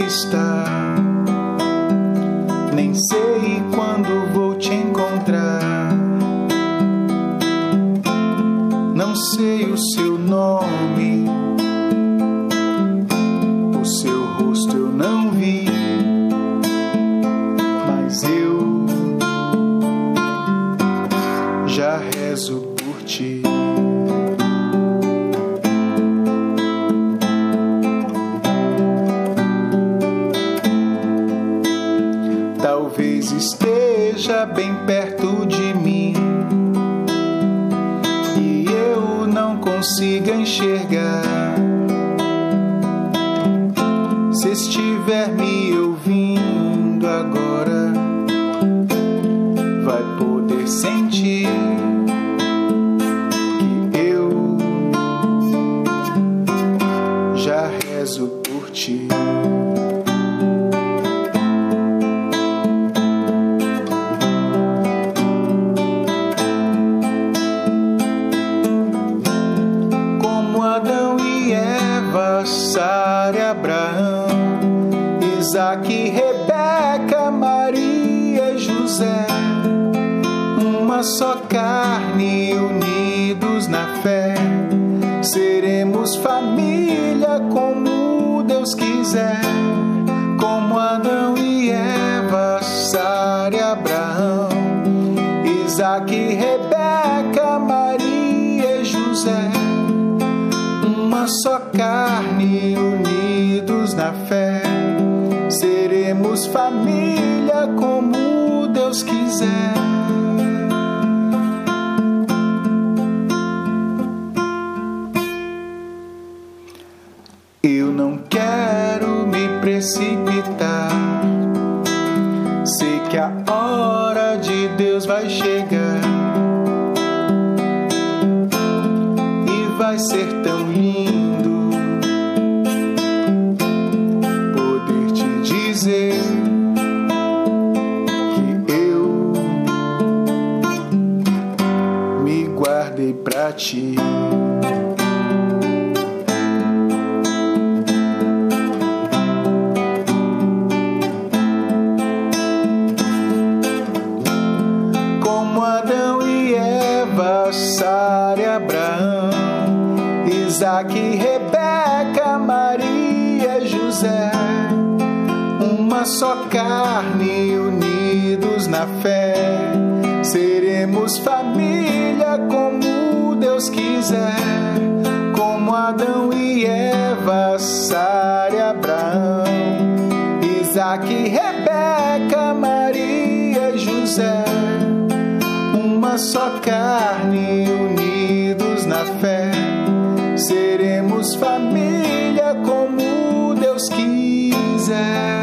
está. Nem sei quando vou te encontrar. Não sei o seu nome, o seu rosto eu não vi, mas eu já rezo por ti. Talvez esteja bem perto de mim e eu não consiga enxergar. Se estiver me ouvindo agora, vai poder sentir que eu já rezo por ti. Sara, Abraão, Isaac, Rebeca, Maria e José, uma só carne, unidos na fé, seremos família como Deus quiser. Como Adão e Eva, Sara e Abraão, Isaac, Rebeca, Maria e José, uma só carne, unidos na fé, seremos família como Deus quiser. Eu não quero me precipitar, sei que a hora de Deus vai chegar e vai ser tão lindo poder te dizer que eu me guardei pra ti. Como Adão e Eva, Sara e Abraão, Isaac, Rebeca, Maria e José, uma só carne, unidos na fé, seremos família como Deus quiser. Como Adão e Eva, Sara e Abraão, Isaac, Rebeca, Maria e José, uma só carne, unidos na fé, seremos família como Deus quiser.